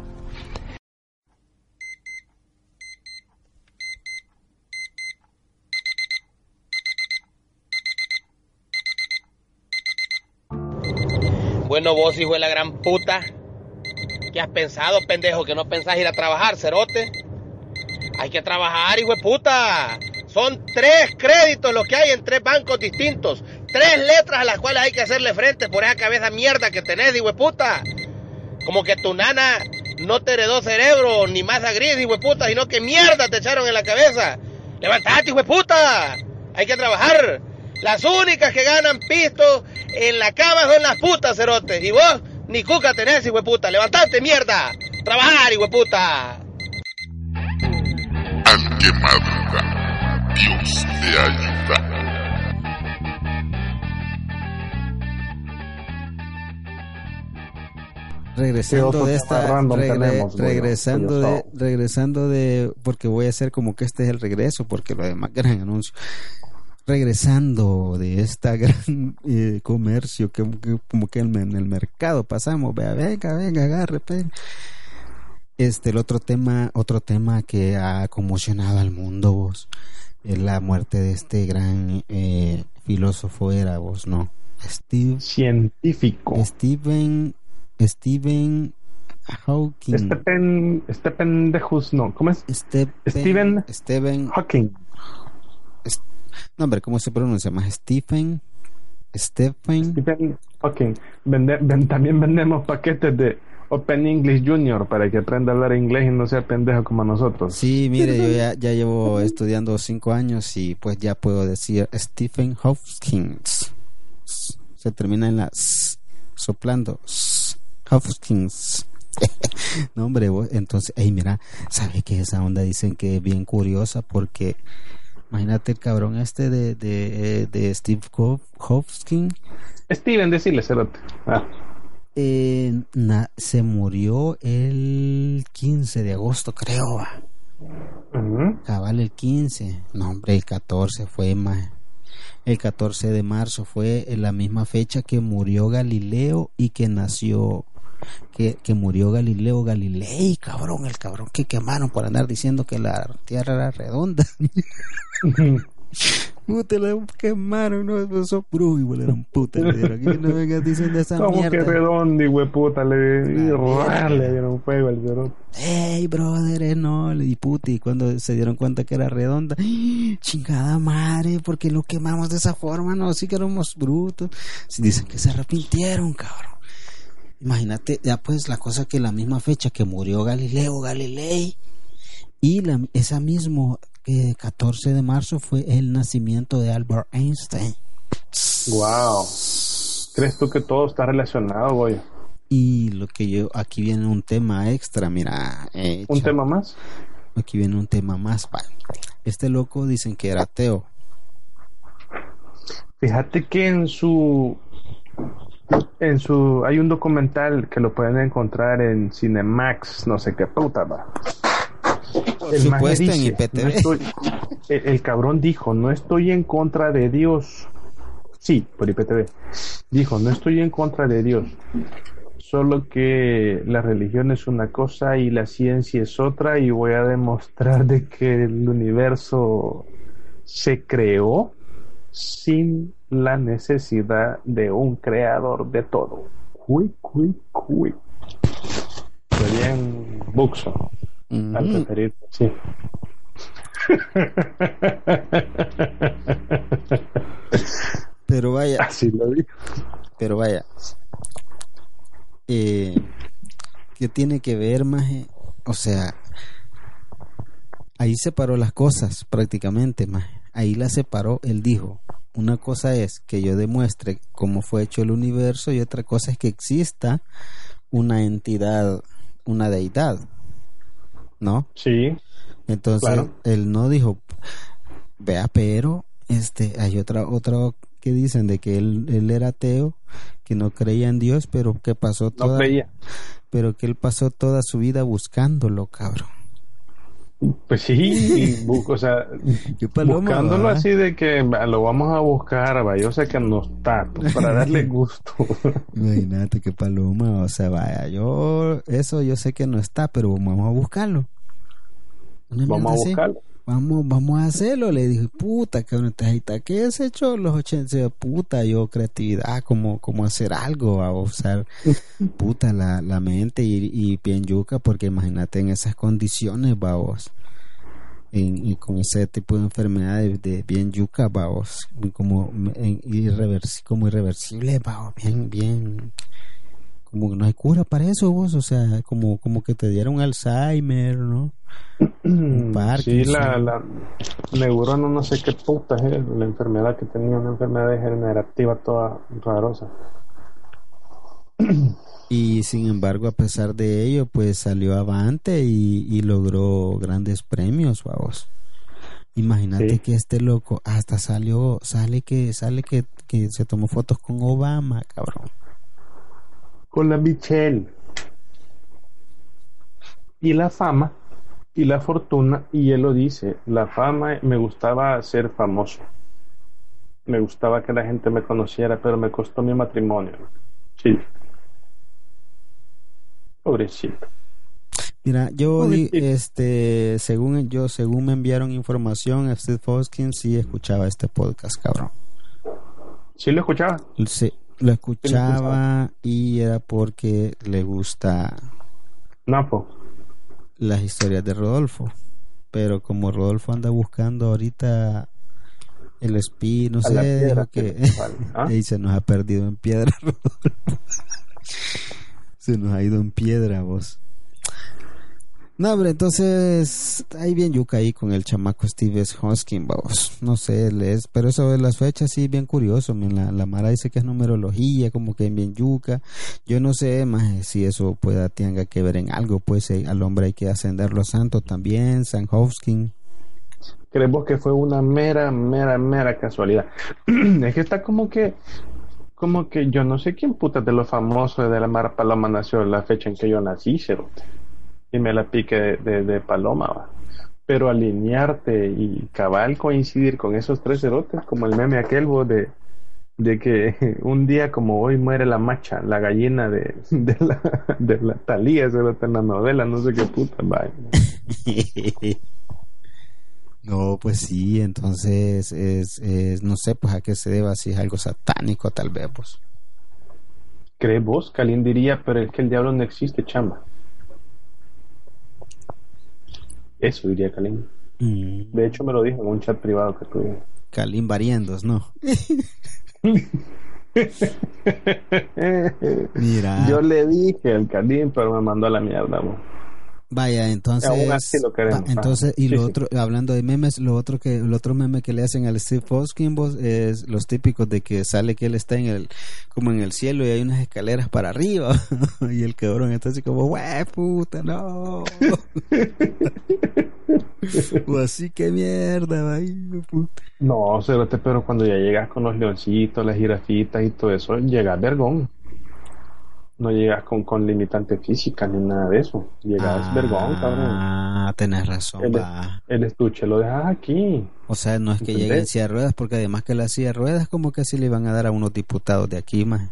Bueno, vos, hijo de la gran puta, ¿qué has pensado, pendejo? ¿Que no pensás ir a trabajar, cerote? Hay que trabajar, hijo de puta. Son 3 créditos los que hay en 3 bancos distintos. 3 letras a las cuales hay que hacerle frente por esa cabeza mierda que tenés, hijo de puta. Como que tu nana no te heredó cerebro ni masa gris, hijo de puta, sino que mierda te echaron en la cabeza. Levantate, hijo de puta. Hay que trabajar. Las únicas que ganan pisto en la cama son las putas, cerotes. Y vos ni cuca tenés, hijo de puta. Levantate, mierda. Trabajar, hijo de puta. Al que madruga, Dios te ayuda. Regresando de esta, regresando de, porque voy a hacer como que este es el regreso, porque lo demás gran anuncio. Regresando de esta gran comercio que como que en el mercado pasamos, venga, agarre, venga. El otro tema que ha conmocionado al mundo, vos, es la muerte de este gran filósofo, era vos, ¿no? Científico. Stephen Hawking. Stephen no, ¿cómo es? Stephen Hawking. No, hombre, ¿cómo se pronuncia más? Stephen Hawking. También vendemos paquetes de Open English Junior para que aprenda a hablar inglés y no sea pendejo como nosotros. Sí, mire, yo ya llevo estudiando 5 años y pues ya puedo decir Stephen Hawking. Se termina en la s, soplando. Hawking. No, hombre, entonces, mira, ¿sabe qué? Esa onda dicen que es bien curiosa porque imagínate el cabrón este de Steve Hawking. Steven, decirle, cerote. Se murió el 15 de agosto, creo. Cabal, el 15. No, hombre, el 14 fue más. El 14 de marzo fue la misma fecha que murió Galileo y que nació. Que murió Galileo Galilei, cabrón, el cabrón que quemaron por andar diciendo que la tierra era redonda. Puta, la quemaron, no, esos brujos igual eran putas. Aquí no vengas diciendo esa ¿cómo mierda? Que redondo, y puta, le dieron fuego al cerote. Ey, brother, no, y puta, y cuando se dieron cuenta que era redonda, chingada madre, porque lo quemamos de esa forma, no, sí que éramos brutos. Dicen que se arrepintieron, cabrón. Imagínate, ya pues la cosa que la misma fecha que murió Galileo Galilei y esa mismo 14 de marzo fue el nacimiento de Albert Einstein. Wow. ¿Crees tú que todo está relacionado, güey? Y lo que aquí viene un tema extra, mira. ¿Un tema más? Aquí viene un tema más. Vale. Este loco dicen que era ateo. Fíjate que en su hay un documental que lo pueden encontrar en Cinemax, no sé qué puta va. Por supuesto, dice, en IPTV. El cabrón dijo, no estoy en contra de Dios. Sí, por IPTV. Dijo, no estoy en contra de Dios. Solo que la religión es una cosa y la ciencia es otra, y voy a demostrar de que el universo se creó sin la necesidad de un creador de todo. Cuy. Sería en Buxo. Al referir, sí. Pero vaya. Así lo digo. Pero vaya. ¿Qué tiene que ver, maje? O sea, ahí separó las cosas prácticamente, maje. Ahí la separó. Él dijo, una cosa es que yo demuestre cómo fue hecho el universo y otra cosa es que exista una entidad, una deidad, ¿no? Sí. Entonces, claro. Él no dijo, vea, pero hay otra que dicen de que él era ateo, que no creía en Dios, pero que pasó no creía. Pero que él pasó toda su vida buscándolo, cabrón. Pues sí, o sea, buscándolo va. así de que lo vamos a buscar, va. Yo sé que no está, pues, para darle gusto. Imagínate qué paloma, o sea, vaya, yo sé que no está, pero vamos a buscarlo. Vamos a buscarlo. Vamos a hacerlo, le dije, puta, cabrón, ¿qué has hecho los 80? Puta, yo creatividad, como hacer algo, a usar, puta, la mente y bien yuca, porque imagínate en esas condiciones, vamos, y con ese tipo de enfermedades de bien yuca, vamos, como irreversible, vamos, bien, como no hay cura para eso, vos, o sea, como que te dieron Alzheimer, ¿no? Sí, la neurona, no sé qué puta es la enfermedad que tenía, una enfermedad degenerativa toda rarosa. Y sin embargo, a pesar de ello, pues salió avante y logró grandes premios, vamos. Imagínate que este loco hasta sale que se tomó fotos con Obama, cabrón. Con la Michelle. Y la fama y la fortuna, y él lo dice, la fama, me gustaba ser famoso. Me gustaba que la gente me conociera, pero me costó mi matrimonio. Sí. Pobrecito. Mira, según me enviaron información, Steve Hoskin sí escuchaba este podcast, cabrón. ¿Sí lo escuchaba? Sí, lo escuchaba y era porque le gusta Napo, las historias de Rodolfo, pero como Rodolfo anda buscando ahorita el espí, no sé, dijo que y se nos ha perdido en piedra, Rodolfo. Se nos ha ido en piedra, vos. No, hombre, entonces ahí bien yuca ahí con el chamaco Steve Hoskin, vamos. No sé, pero eso de las fechas sí bien curioso. La Mara dice que es numerología, como que bien yuca. Yo no sé más si eso tenga que ver en algo, pues al hombre hay que ascenderlo a santo también, San Hoskin. ¿Crees vos que fue una mera casualidad? Es que está como que yo no sé quién puta de los famosos de la Mara Paloma nació la fecha en que yo nací, cerote. Y me la pique de Paloma, va. Pero alinearte y cabal coincidir con esos tres cerotes, como el meme aquel, vos, de que un día como hoy muere la macha, la gallina de la Talía, cerote, en la novela, no sé qué puta, va. No, pues sí, entonces no sé pues a qué se deba, si es algo satánico tal vez, pues. ¿Crees vos? Kalin diría, pero es que el diablo no existe, chamba. Eso diría Kalin. De hecho me lo dijo en un chat privado que tuve. Kalin variendos, ¿no? Mira. Yo le dije al Kalin, pero me mandó a la mierda, bro. Vaya, entonces, aún así lo queremos. Entonces, y sí, lo otro, hablando de memes, el otro meme que le hacen al Steve Hoskin es los típicos de que sale que él está como en el cielo y hay unas escaleras para arriba y el cabrón está así como, ¡wey, puta, no! O así, que mierda, vaya, puta. No, cerote, pero cuando ya llegas con los leoncitos, las jirafitas y todo eso, llegas vergón. No llegas con limitante física ni nada de eso. Llegas vergón, cabrón. Ah, tenés razón, va. El estuche lo dejas aquí. O sea, no es que llegue en silla de ruedas, porque además que la silla de ruedas como que así le iban a dar a unos diputados de aquí, más.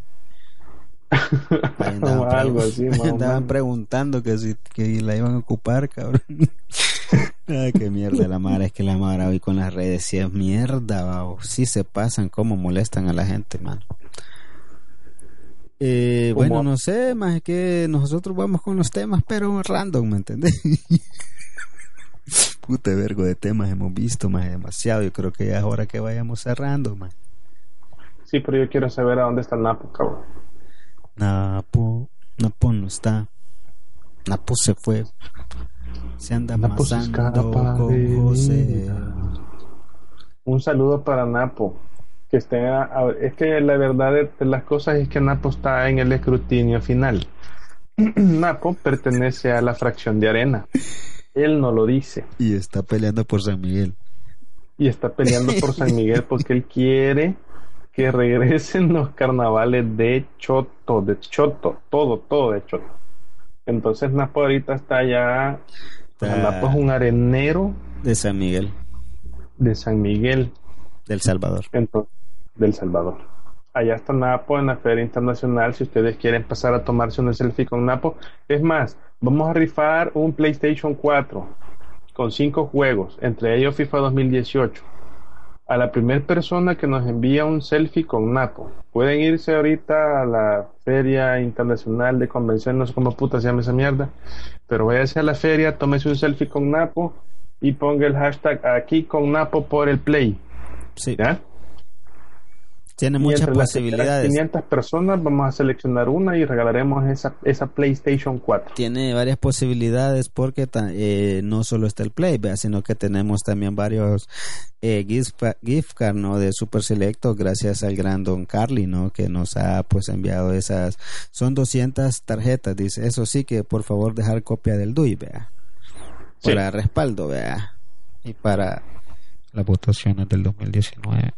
Andaban preguntando que la iban a ocupar, cabrón. Ay, qué mierda la Mara. Es que la Mara hoy con las redes sí es mierda, wow. Sí se pasan, cómo molestan a la gente, mano. Bueno, no sé, más que nosotros vamos con los temas, pero random, ¿me entendés? Puta vergo de temas hemos visto, más demasiado. Yo creo que ya es hora que vayamos cerrando, más. Sí, pero yo quiero saber a dónde está Napo, cabrón. Napo no está. Napo se fue. Se anda amasando con José. Un saludo para Napo. Que es que la verdad de las cosas es que Napo está en el escrutinio final. Napo pertenece a la fracción de Arena. Él no lo dice. Y está peleando por San Miguel. Porque él quiere que regresen los carnavales de Choto, todo de Choto. Entonces Napo ahorita está ya Napo es un arenero de San Miguel. Del Salvador. Entonces, del Salvador. Allá está Napo en la Feria Internacional. Si ustedes quieren pasar a tomarse una selfie con Napo, es más, vamos a rifar un PlayStation 4 con 5 juegos, entre ellos FIFA 2018. A la primera persona que nos envía un selfie con Napo. Pueden irse ahorita a la Feria Internacional de Convención, no sé cómo puta se llama esa mierda, pero váyase a la feria, tómese un selfie con Napo y ponga el hashtag aquí con Napo por el Play. Sí. ¿Ya? Tiene muchas posibilidades. 500 personas, vamos a seleccionar una y regalaremos esa PlayStation 4. Tiene varias posibilidades porque no solo está el Play, sino que tenemos también varios gift card, ¿no? De Super Selecto, gracias al gran Don Carly, ¿no? Que nos ha pues enviado esas. Son 200 tarjetas, dice. Eso sí, que por favor dejar copia del DUI, vea. Para respaldo, vea. Y para las votaciones del 2019.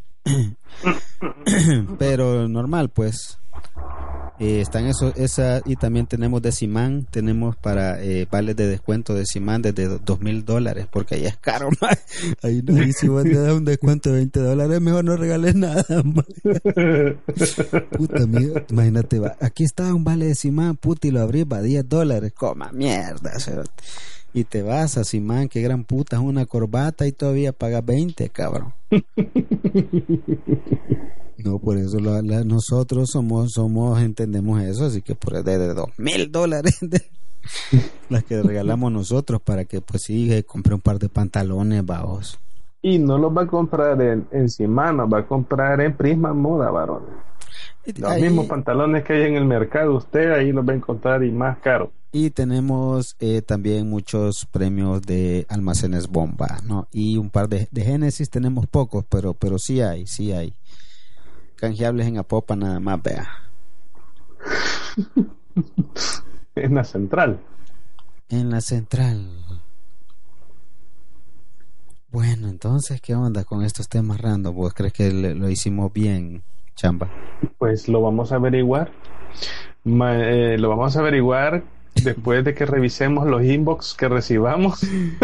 Pero normal, pues están esa, y también tenemos de Simán, tenemos para vales de descuento de Simán desde $2,000, porque ahí es caro, man. Ahí no, y si vos te das un descuento de $20, mejor no regales nada, man. Puta mía, imagínate, aquí está un vale de Simán, puta, y lo abrís, va $10, coma mierda, cerote. Y te vas a Simán, qué gran puta, es una corbata y todavía pagas 20, cabrón. No, por eso nosotros entendemos eso, así que por de $2,000 las que regalamos nosotros para que pues sí compre un par de pantalones, vamos. Y no los va a comprar en Simán, los va a comprar en Prisma Moda, varón. Los mismos pantalones que hay en el mercado, usted ahí los va a encontrar y más caro. Y tenemos también muchos premios de Almacenes Bomba, ¿no? Y un par de Génesis, tenemos pocos, pero sí hay. Canjeables en Apopa nada más, vea. En la central. Bueno, entonces, ¿qué onda con estos temas random? ¿Vos crees que lo hicimos bien, Chamba? Pues lo vamos a averiguar. Después de que revisemos los inbox que recibamos.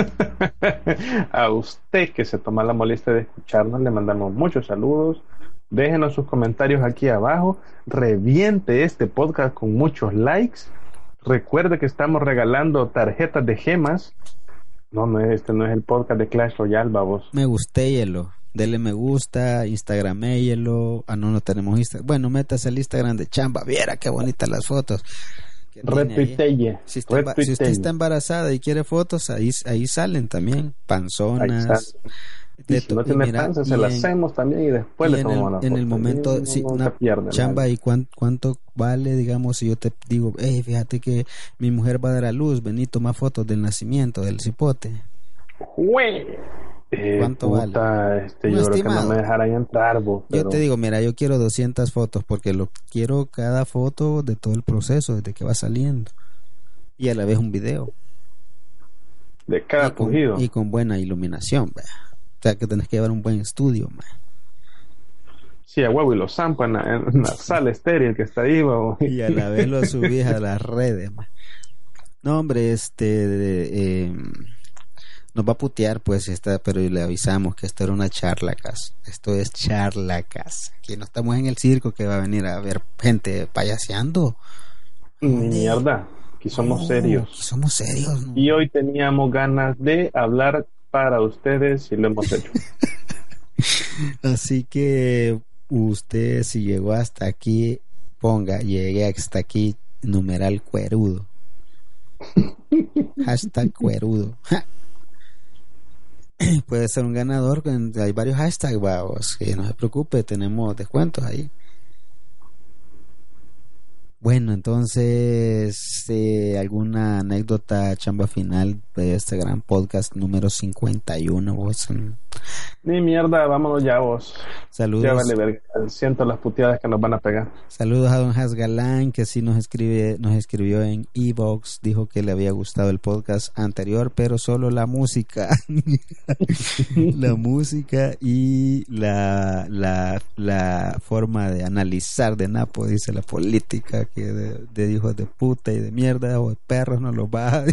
A usted que se toma la molestia de escucharnos, le mandamos muchos saludos. Déjenos sus comentarios aquí abajo. Reviente este podcast con muchos likes. Recuerde que estamos regalando tarjetas de gemas. Este no es el podcast de Clash Royale, babos. Me gustéyelo. Dele me gusta, Instagraméyelo. No tenemos Instagram. Bueno, métase al Instagram de Chamba. Viera qué bonitas las fotos. Retuiteye. Si usted está embarazada y quiere fotos, ahí salen también. Panzonas. Y si no tiene panza, se las hacemos también y después le tomamos la foto. En el momento, Chamba, ¿y cuánto vale, digamos, si yo te digo, fíjate que mi mujer va a dar a luz, vení, toma fotos del nacimiento, del cipote? ¿Cuánto vale? Yo creo que no me dejarán entrar, vos. Yo te digo, mira, yo quiero 200 fotos porque quiero cada foto de todo el proceso, desde que va saliendo. Y a la vez un video. De cada cogido. Y con buena iluminación, vea. O sea, que tenés que llevar un buen estudio, man. Sí, a huevo, y lo zampan en la sala estéril que está ahí, babo. Y a la vez lo subís a las redes, man. No, hombre, nos va a putear, pues, pero le avisamos que esto era una charlacas. Esto es charlacas. Aquí no estamos en el circo que va a venir a ver gente payaseando. Mierda, aquí somos serios. Aquí somos serios, ¿no? Y hoy teníamos ganas de hablar para ustedes y lo hemos hecho. Así que usted, si llegó hasta aquí, llegué hasta aquí, numeral cuerudo. Hashtag cuerudo. Puede ser un ganador. Hay varios hashtags, vamos, que no se preocupe, tenemos descuentos ahí. Bueno, entonces, ¿alguna anécdota, Chamba, final de este gran podcast número 51? Vos? Ni mierda, vámonos ya, vos. Saludos. Ya vale ver, siento las puteadas que nos van a pegar. Saludos a don Has Galán, que sí nos escribió en Evox, dijo que le había gustado el podcast anterior, pero solo la música. La música y la forma de analizar de Napo, dice la política, que de hijos de puta y de mierda o de perros no los baja.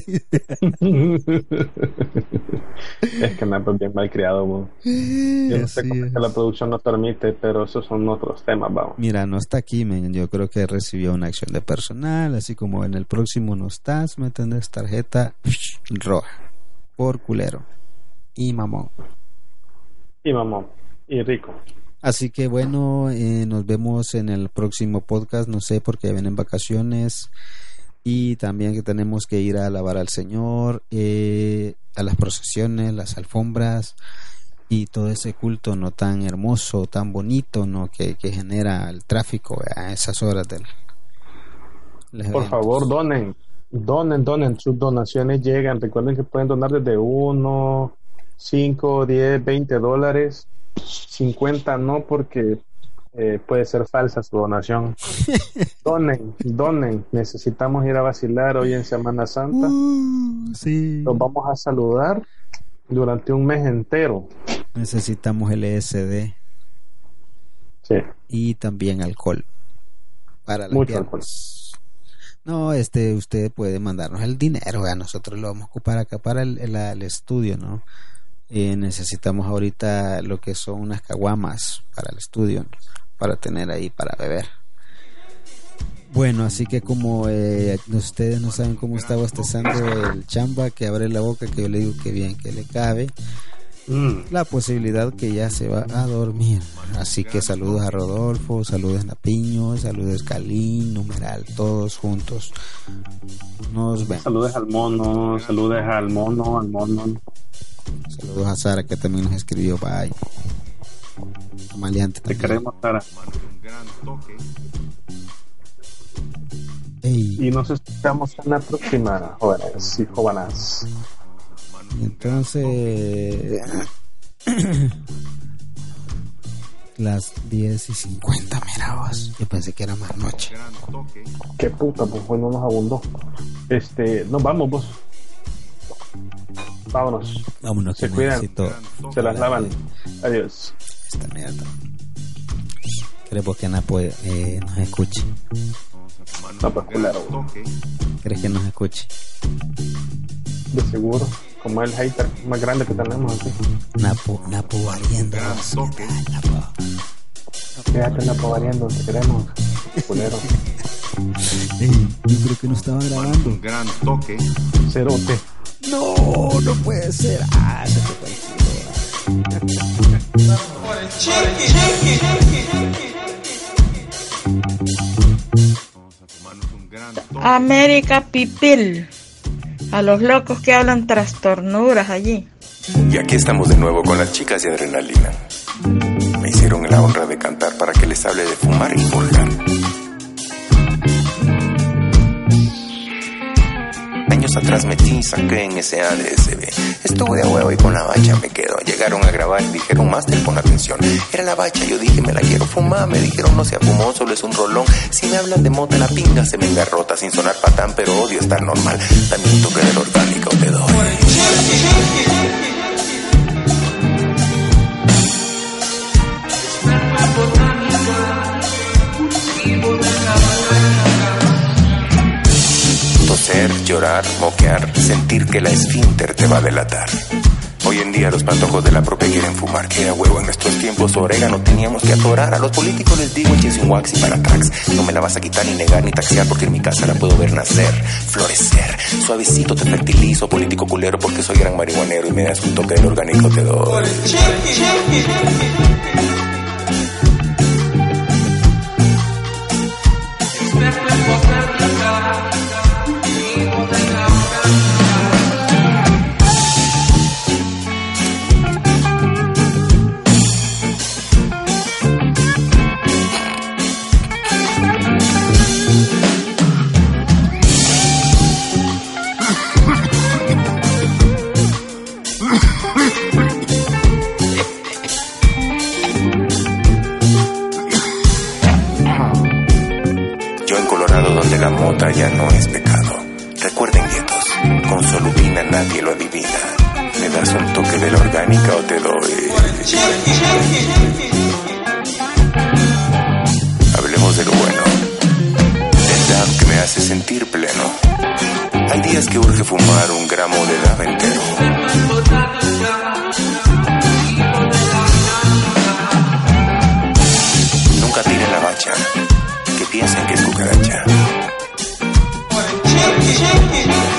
Es que Napo es bien mal criado, bro. Yo no sé cómo es que la producción nos permite, pero esos son otros temas, vamos. Mira, no está aquí, men. Yo creo que recibió una acción de personal, así como en el próximo no estás, me tendrás tarjeta roja por culero y mamón. Y rico. Así que bueno, nos vemos en el próximo podcast, no sé, porque vienen vacaciones y también que tenemos que ir a alabar al Señor, a las procesiones, las alfombras y todo ese culto no tan hermoso, tan bonito, no que genera el tráfico a esas horas del. Por favor, donen, sus donaciones llegan. Recuerden que pueden donar desde 1, 5, 10, $20, 50 no, porque puede ser falsa su donación. Donen, necesitamos ir a vacilar hoy en Semana Santa. Sí. Los vamos a saludar durante un mes entero. Necesitamos LSD. Sí. Y también alcohol para las mucho piernas. Alcohol. No, usted puede mandarnos el dinero, nosotros lo vamos a ocupar acá para el estudio, ¿no? Necesitamos ahorita lo que son unas caguamas para el estudio, ¿no? Para tener ahí para beber. Bueno, así que como ustedes no saben cómo está bostezando el chamba, que abre la boca, que yo le digo que bien, que le cabe, la posibilidad que ya se va a dormir. Así que saludos a Rodolfo, saludos a Napiño, saludos a Calín, numeral, todos juntos. Nos vemos. Saludos al mono. Saludos a Sara, que también nos escribió. Bye. Maleante. Te queremos, Sara. Ey. Y nos escuchamos en la próxima, jóvenes y jóvenes. Entonces las 10:50, mira vos. Yo pensé que era más noche. Qué puta, pues hoy no nos abundó. Nos vamos, vos. Vámonos. Se cuidan. Se las lavan. Adiós. Esta mierda. ¿Crees que Napo nos escuche? No, pues culero. ¿Crees que nos escuche? De seguro. Como el hater más grande que tenemos aquí. Napo variando. Quédate Napo variando, te queremos. Culero. Yo creo que no estaba grabando. Un gran toque. Cerote. No puede ser. Se te fue América Pipil. A los locos que hablan trastornuras allí. Y aquí estamos de nuevo con las chicas de Adrenalina. Me hicieron la honra de cantar para que les hable de fumar y forjar. Años atrás metí y saqué en ese ADSB. Estuve de huevo y con la bacha me quedo. Llegaron a grabar y dijeron, Master, pon atención. Era la bacha, yo dije, me la quiero fumar. Me dijeron, no sea fumón, solo es un rolón. Si me hablan de mota, la pinga se me engarrota. Sin sonar patán, pero odio estar normal. También un toque del orgánico te doy. Toser, llorar, moquear, sentir que la esfínter te va a delatar. Hoy en día los pantojos de la propia quieren fumar, que a huevo en nuestros tiempos orégano teníamos que atorar. A los políticos les digo, échense un wax y para tax. No me la vas a quitar ni negar ni taxear, porque en mi casa la puedo ver nacer, florecer. Suavecito te fertilizo, político culero, porque soy gran marihuanero y me das un toque del orgánico te doy. La mota ya no es pecado. Recuerden, guetos, con solubina nadie lo adivina. ¿Me das un toque de la orgánica o te doy? Hablemos de lo bueno. hace sentir pleno. Hay días que urge fumar un gramo de dab entero. Nunca tiren la bacha, que piensen que es cucaracha.